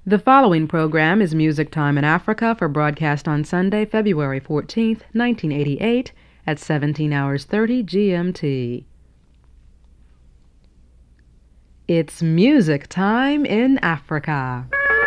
The following program is Music Time in Africa for broadcast on Sunday, February 14th, 1988 at 17 hours 30 GMT. It's Music Time in Africa.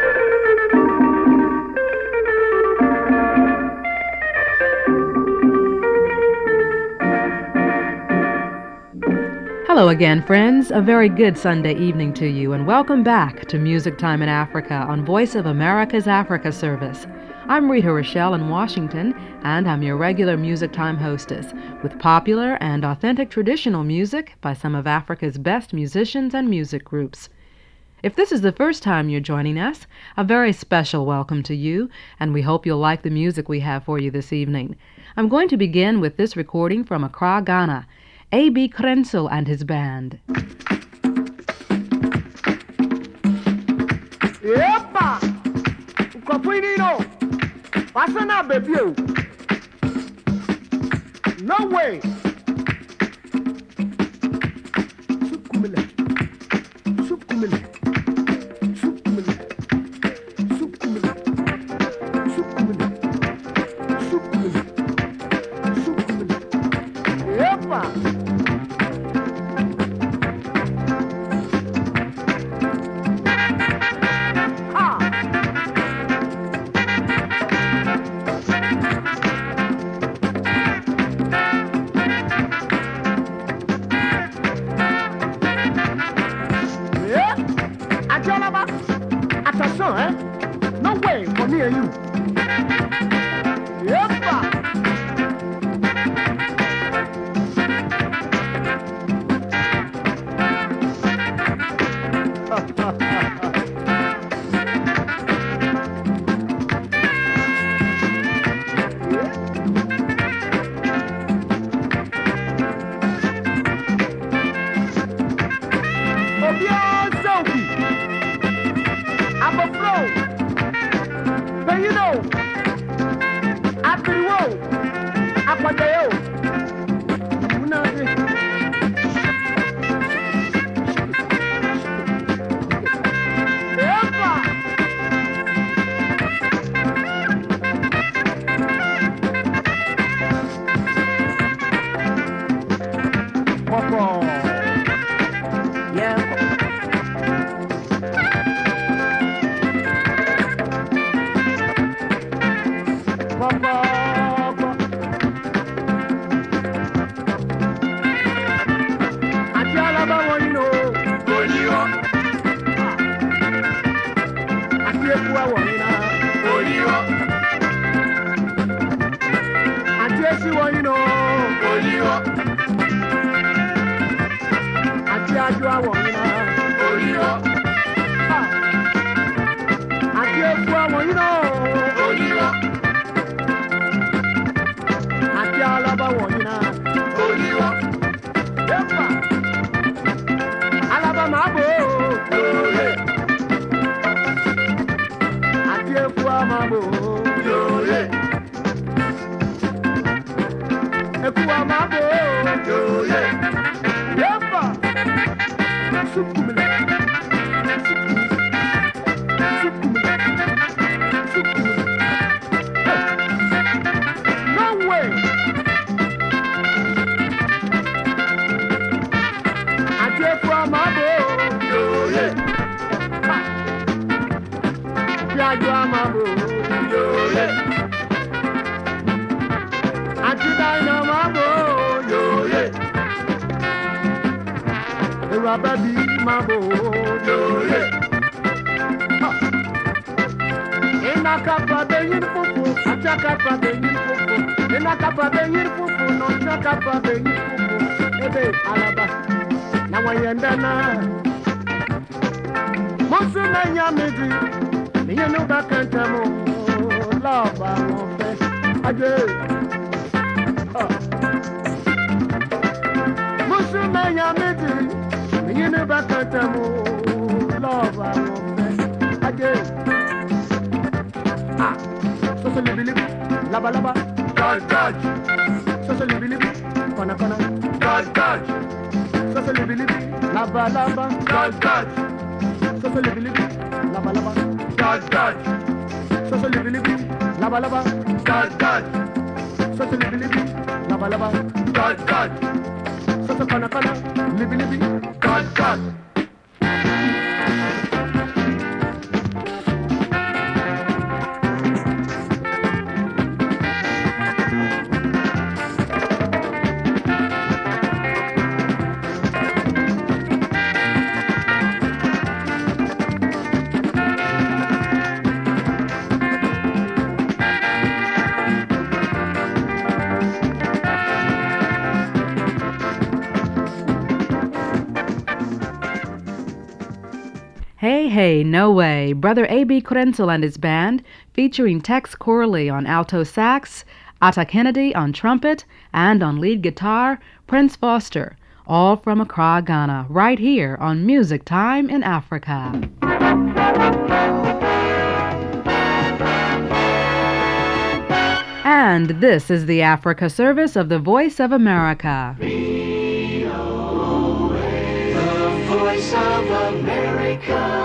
Hello again, friends. A very good Sunday evening to you, and welcome back to Music Time in Africa on Voice of America's Africa Service. I'm Rita Rochelle in Washington, and I'm your regular Music Time hostess, with popular and authentic traditional music by some of Africa's best musicians and music groups. If this is the first time you're joining us, a very special welcome to you, and we hope you'll like the music we have for you this evening. I'm going to begin with this recording from Accra, Ghana. A.B. Krenzel and his band. Yepa! Ukapuinino! Pasana baby! No way! Soup kumile. Yepa! No way for me and you. Yepa! dodge, dodge. So so libi libi, laba laba, dodge, dodge. So so libi libi, laba laba, dodge, dodge. So so kana kana, libi libi, dodge, dodge. Hey, hey, no way. Brother A.B. Krenzel and his band, featuring Tex Corley on alto sax, Atta Kennedy on trumpet, and on lead guitar, Prince Foster, all from Accra, Ghana, right here on Music Time in Africa. And this is the Africa service of the Voice of America. Voice of America.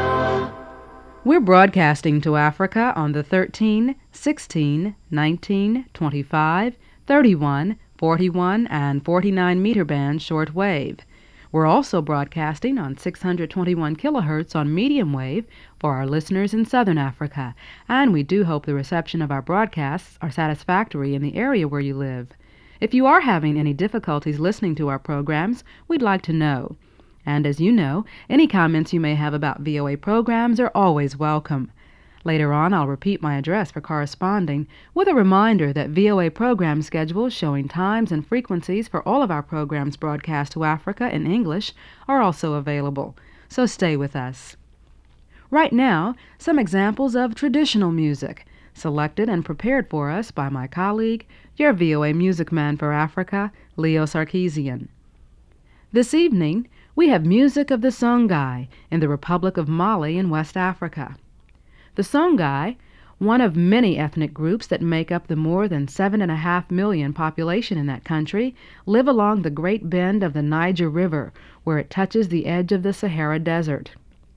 We're broadcasting to Africa on the 13, 16, 19, 25, 31, 41, and 49 meter band shortwave. We're also broadcasting on 621 kilohertz on medium wave for our listeners in Southern Africa, and we do hope the reception of our broadcasts are satisfactory in the area where you live. If you are having any difficulties listening to our programs, we'd like to know. And as you know, any comments you may have about VOA programs are always welcome. Later on, I'll repeat my address for corresponding, with a reminder that VOA program schedules showing times and frequencies for all of our programs broadcast to Africa in English are also available, so stay with us. Right now, some examples of traditional music, selected and prepared for us by my colleague, your VOA music man for Africa, Leo Sarkeesian. This evening, we have music of the Songhai in the Republic of Mali in West Africa. The Songhai, one of many ethnic groups that make up the more than 7.5 million population in that country, live along the Great Bend of the Niger River, where it touches the edge of the Sahara Desert.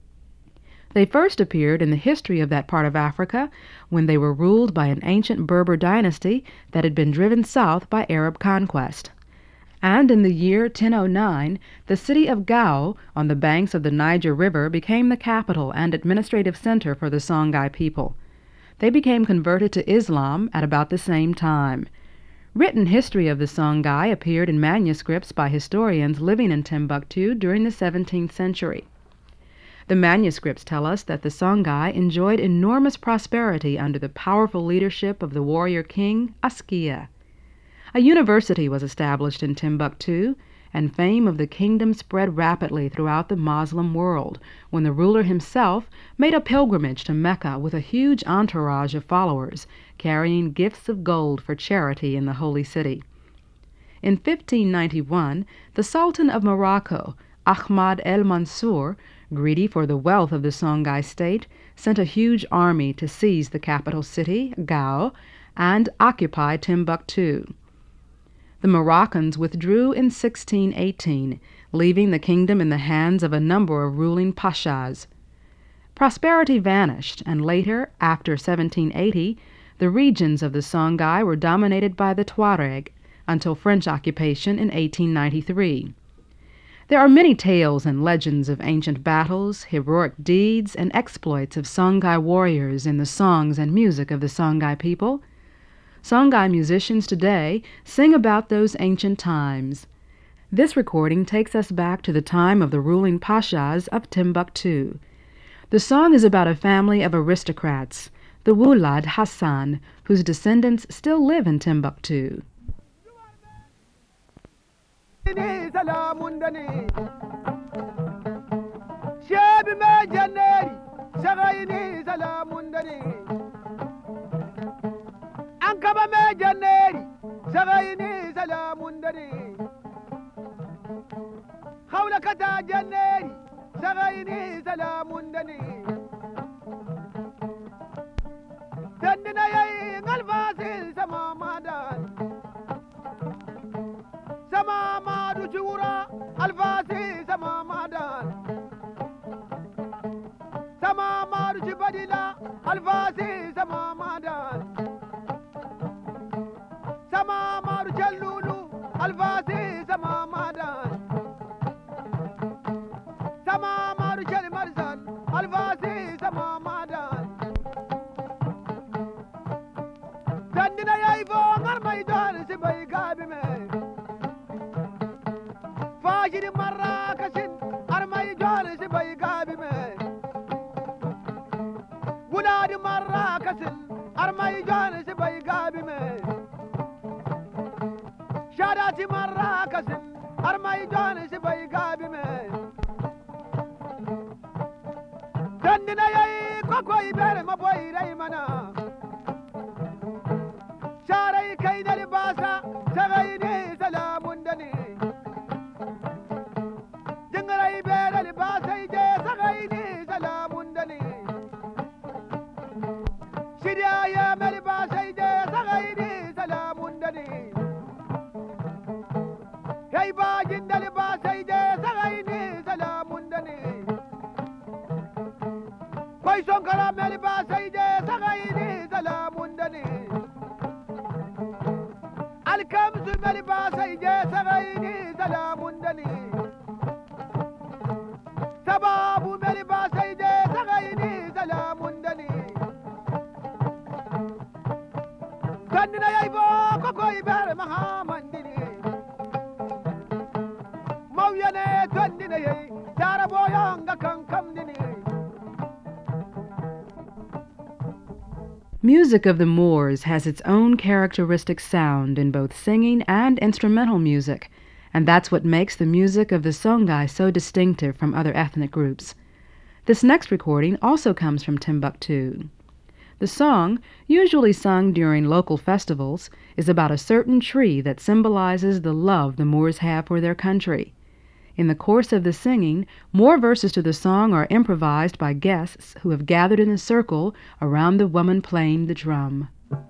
They first appeared in the history of that part of Africa when they were ruled by an ancient Berber dynasty that had been driven south by Arab conquest. And in the year 1009, the city of Gao, on the banks of the Niger River, became the capital and administrative center for the Songhai people. They became converted to Islam at about the same time. Written history of the Songhai appeared in manuscripts by historians living in Timbuktu during the 17th century. The manuscripts tell us that the Songhai enjoyed enormous prosperity under the powerful leadership of the warrior king Askia. A university was established in Timbuktu, and fame of the kingdom spread rapidly throughout the Muslim world when the ruler himself made a pilgrimage to Mecca with a huge entourage of followers, carrying gifts of gold for charity in the holy city. In 1591, the Sultan of Morocco, Ahmad el-Mansur, greedy for the wealth of the Songhai state, sent a huge army to seize the capital city, Gao, and occupy Timbuktu. The Moroccans withdrew in 1618, leaving the kingdom in the hands of a number of ruling pashas. Prosperity vanished, and later, after 1780, the regions of the Songhai were dominated by the Tuareg until French occupation in 1893. There are many tales and legends of ancient battles, heroic deeds, and exploits of Songhai warriors in the songs and music of the Songhai people. Songhai musicians today sing about those ancient times. This recording takes us back to the time of the ruling pashas of Timbuktu. The song is about a family of aristocrats, the Wulad Hassan, whose descendants still live in Timbuktu. Ankaba me janeri sagayini salamundari khawla kata janeri sagayini salamundari dandina yai ngalfasil sama madan sama madu chura alfasi sama madan sama madu chibadila armai jani si bai gabi me shadati marra kasim armai jani si bai gabi me dandina yayi kokoi bere maboy rai mana sharai kai da libasa sagai ne salamun dani jingarai bere libasa je sagai ne salamun dani shirya ya mali basai je sagai ne salamun dani kai ba jinda libasa je sagai ne salamun dani koi sonkara mali basai je sagai ne salamun dani alkamsu mali basai je sagai ne salamun dani sababu mali basai je sagai ne salamun dani kandina yaibo kokoi ber mahamandini mawyane tandina yai daraboyanga kankamdini. Music of the Moors has its own characteristic sound in both singing and instrumental music, and that's what makes the music of the Songhai so distinctive from other ethnic groups. This next recording also comes from Timbuktu. The song, usually sung during local festivals, is about a certain tree that symbolizes the love the Moors have for their country. In the course of the singing, more verses to the song are improvised by guests who have gathered in a circle around the woman playing the drum.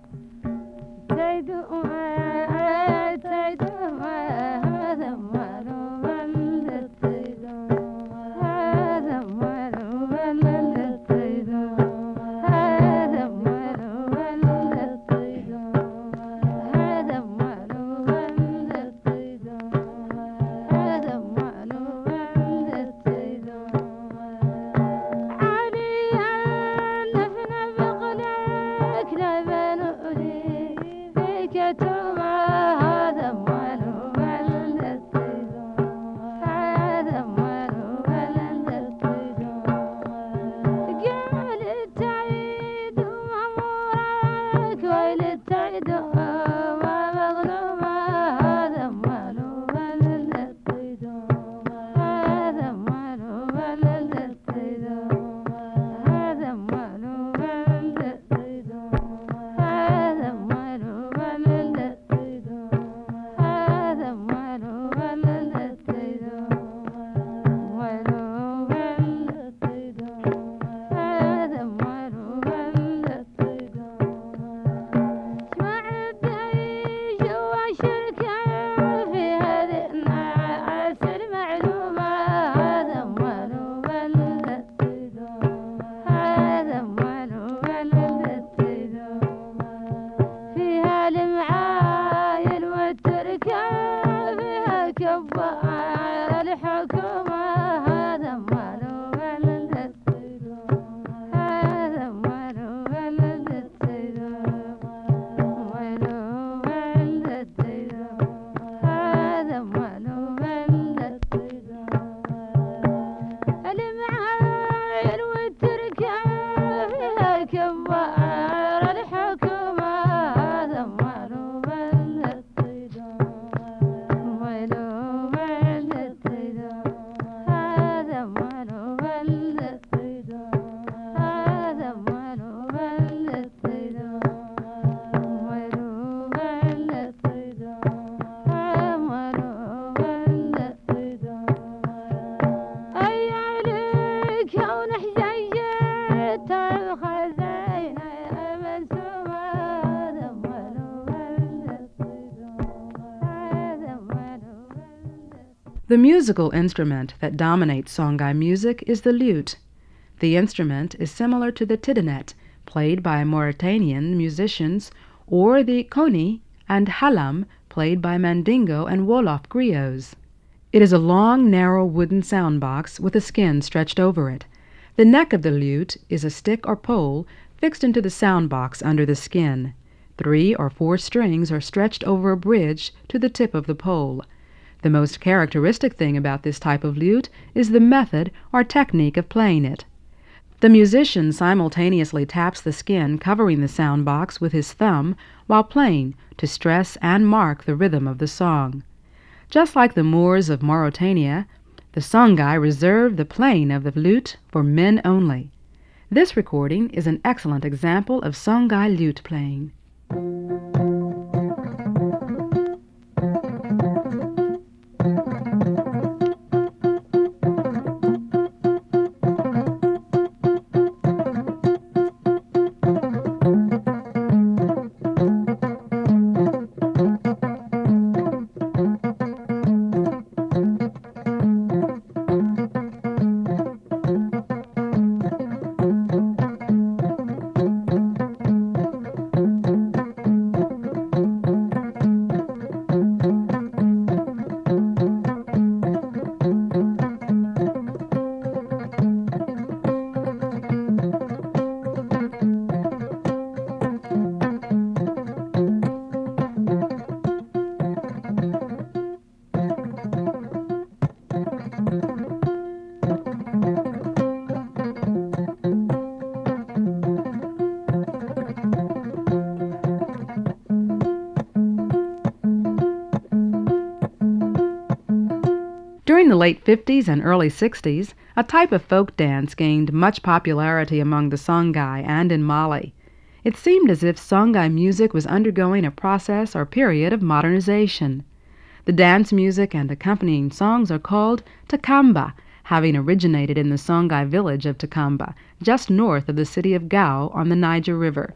The musical instrument that dominates Songhai music is the lute. The instrument is similar to the tidinet, played by Mauritanian musicians, or the koni and halam, played by Mandingo and Wolof griots. It is a long, narrow wooden sound box with a skin stretched over it. The neck of the lute is a stick or pole fixed into the sound box under the skin. 3 or 4 strings are stretched over a bridge to the tip of the pole. The most characteristic thing about this type of lute is the method or technique of playing it. The musician simultaneously taps the skin covering the sound box with his thumb while playing to stress and mark the rhythm of the song. Just like the Moors of Mauritania, the Songhai reserved the playing of the lute for men only. This recording is an excellent example of Songhai lute playing. During the late 50s and early 60s, a type of folk dance gained much popularity among the Songhai and in Mali. It seemed as if Songhai music was undergoing a process or period of modernization. The dance music and accompanying songs are called Takamba, having originated in the Songhai village of Takamba, just north of the city of Gao on the Niger River.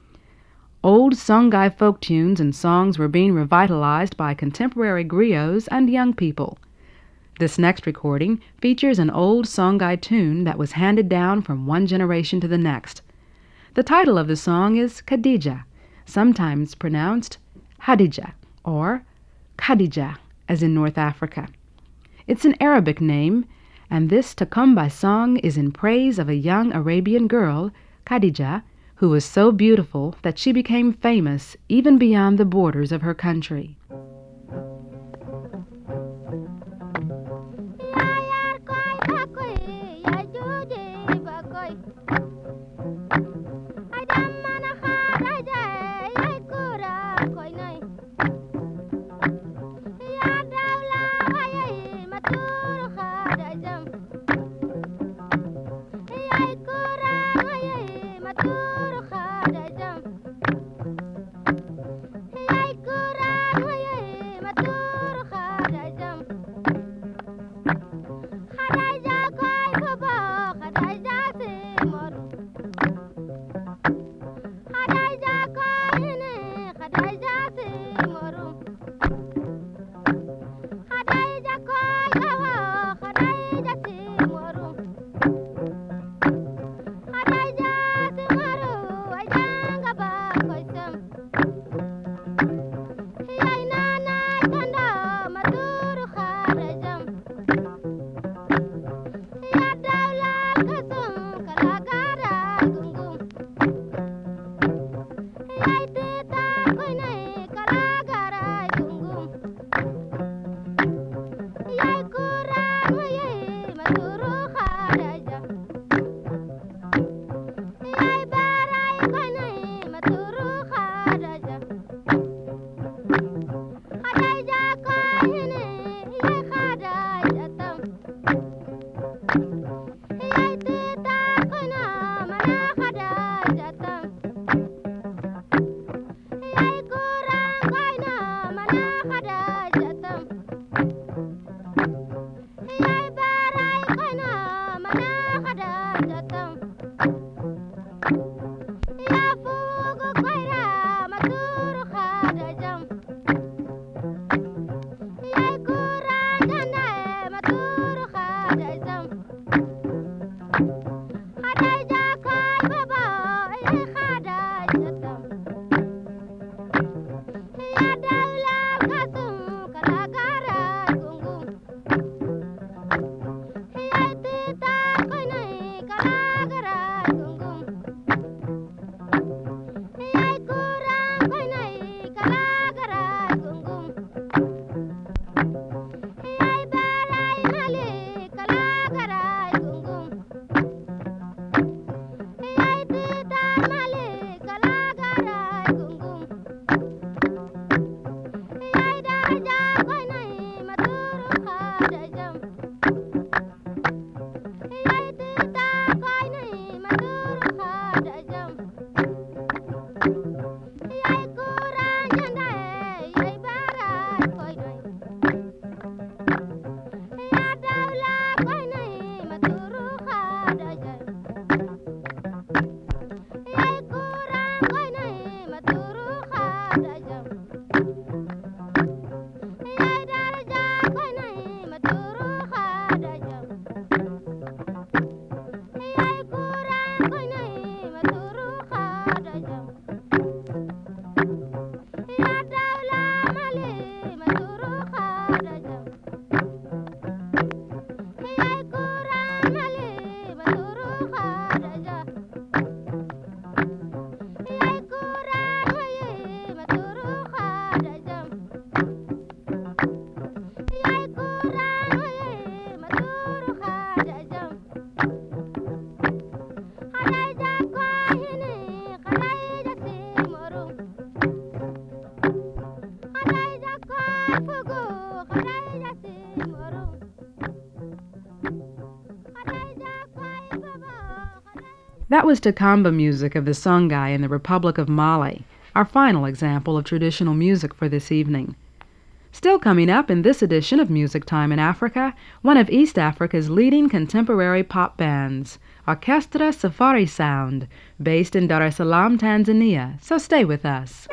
Old Songhai folk tunes and songs were being revitalized by contemporary griots and young people. This next recording features an old Songhai tune that was handed down from one generation to the next. The title of the song is Khadija, sometimes pronounced Hadija or Khadija, as in North Africa. It's an Arabic name, and this Takamba song is in praise of a young Arabian girl, Khadija, who was so beautiful that she became famous even beyond the borders of her country. Hey, That was Takamba music of the Songhai in the Republic of Mali, our final example of traditional music for this evening. Still coming up in this edition of Music Time in Africa, one of East Africa's leading contemporary pop bands, Orchestra Safari Sound, based in Dar es Salaam, Tanzania. So stay with us.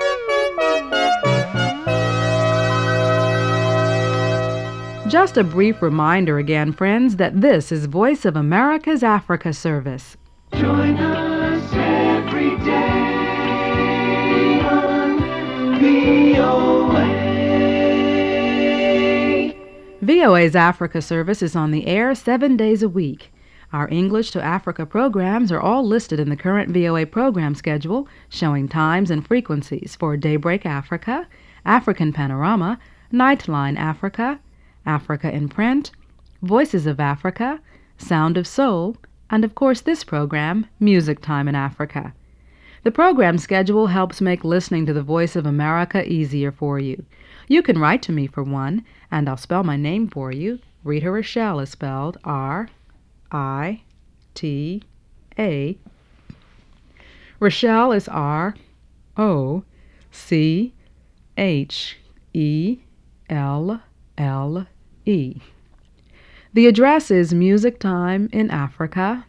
Just a brief reminder again, friends, that this is Voice of America's Africa service. Join us every day on VOA. VOA's Africa service is on the air 7 days a week. Our English to Africa programs are all listed in the current VOA program schedule, showing times and frequencies for Daybreak Africa, African Panorama, Nightline Africa, Africa in Print, Voices of Africa, Sound of Soul, and of course this program, Music Time in Africa. The program schedule helps make listening to the Voice of America easier for you. You can write to me for one, and I'll spell my name for you. Rita Rochelle is spelled R-I-T-A. Rochelle is R-O-C-H-E-L-L-E. The address is Music Time in Africa,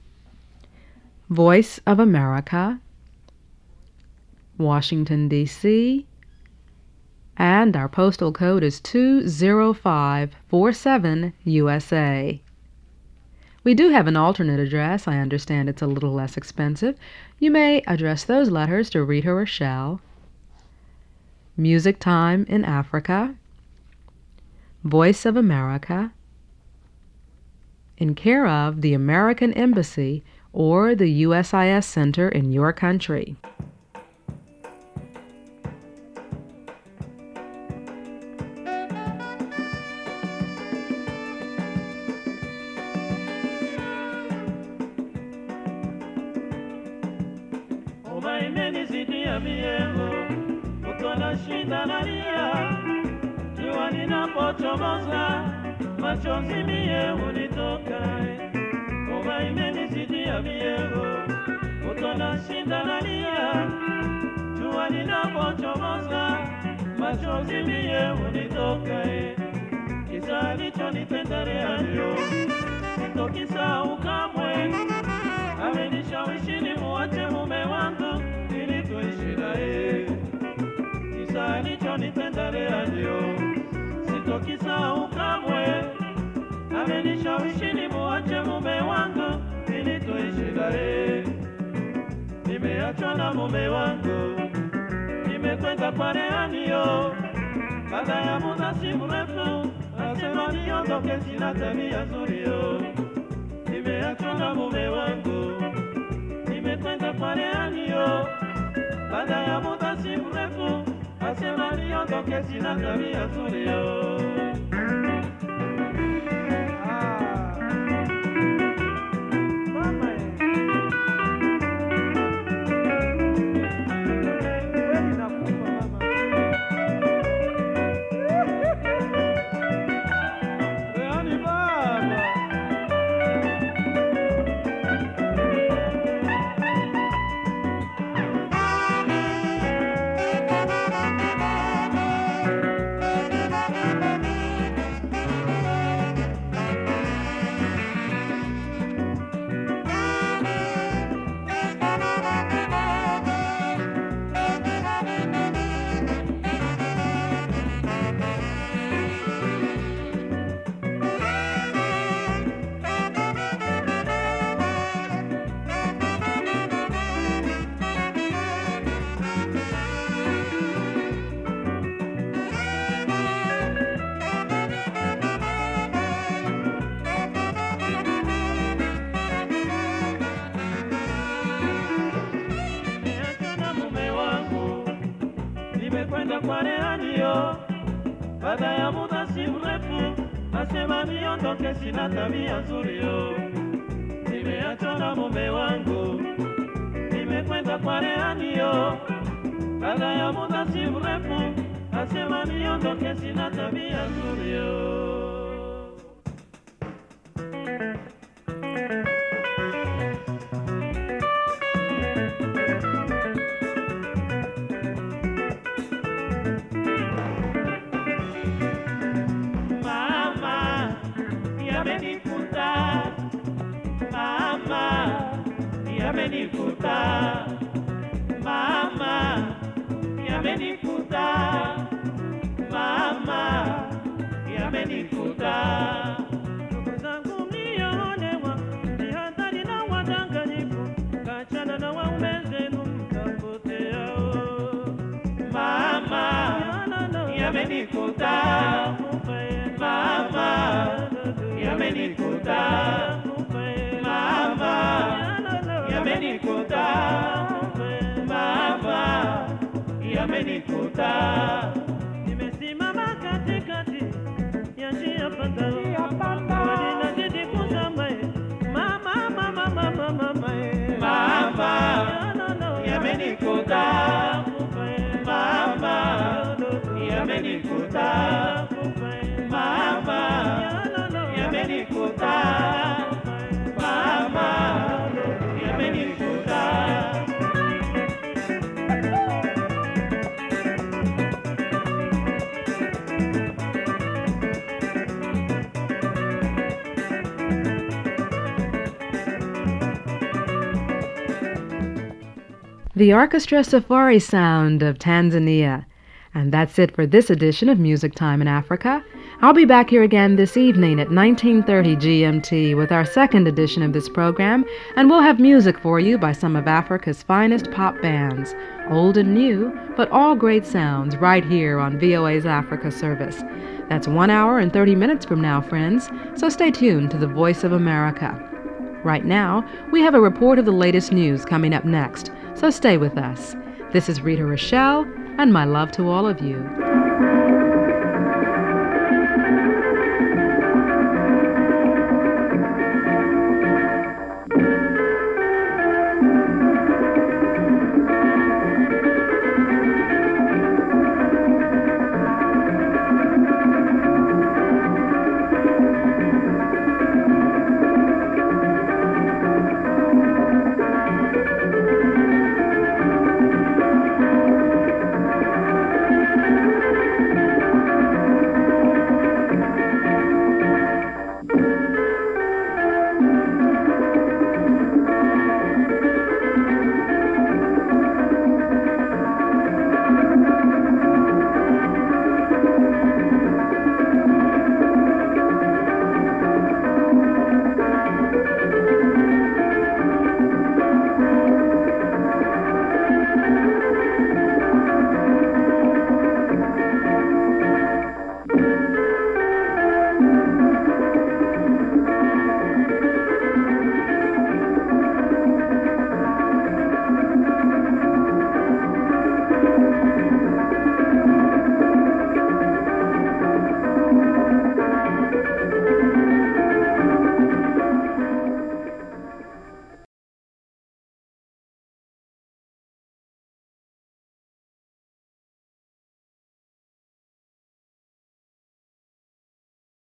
Voice of America, Washington, D.C., and our postal code is 20547 USA. We do have an alternate address. I understand it's a little less expensive. You may address those letters to Rita Rochelle, Music Time in Africa, Voice of America, in care of the American Embassy or the USIS Center in your country. Machozi mie unitoka, koma imenizidia miego, utona shinda nalia, jua linapochomoza, machozi mie unitoka, kisa alichonitenda leo, sitokisahau kamwe, amenishawishi nimuache mume wangu ili tuishi naye, kisa alichonitenda leo, sitokisahau kamwe, amenishawishi nimuache mume wangu ili tuishi naye. Nimeachwa na mume wangu, nimekwenda kwa rehanio, baada ya muda si mrefu nasema niondoke, sina tabia nzuri yo. Nimeachwa na mume wangu, nimekwenda kwa rehanio, baada ya muda si mrefu nasema niondoke, sina tabia nzuri yo. Kwa rehanio, baada ya muda si mrefu nasema niondoke, sina tabia nzuri yo. Nimeachwa na mume wangu, nimekwenda kwa rehanio, baada ya muda si mrefu nasema niondoke, sina tabia nzuri yo. yamenikuta, mama, yamenikuta, mama, yamenikuta. Ndugu zangu mlionewa, ni hatari na wadanganyifu, kachana na waume zenu mtapotea. Mama, yamenikuta, mama, yamenikuta, mama, yamenikuta, mama, yamenikuta. Nimesimama katikati ya njia panda, ninazidi kuzama, mama, mama, mama, mama, mama, yamenikuta, mama, yamenikuta, mama, yamenikuta, mama, yamenikuta. The Orchestra Safari Sound of Tanzania. And that's it for this edition of Music Time in Africa. I'll be back here again this evening at 19:30 GMT with our second edition of this program, and we'll have music for you by some of Africa's finest pop bands, old and new, but all great sounds right here on VOA's Africa service. That's 1 hour and 30 minutes from now, friends, so stay tuned to the Voice of America. Right now, we have a report of the latest news coming up next, so stay with us. This is Rita Rochelle, and my love to all of you.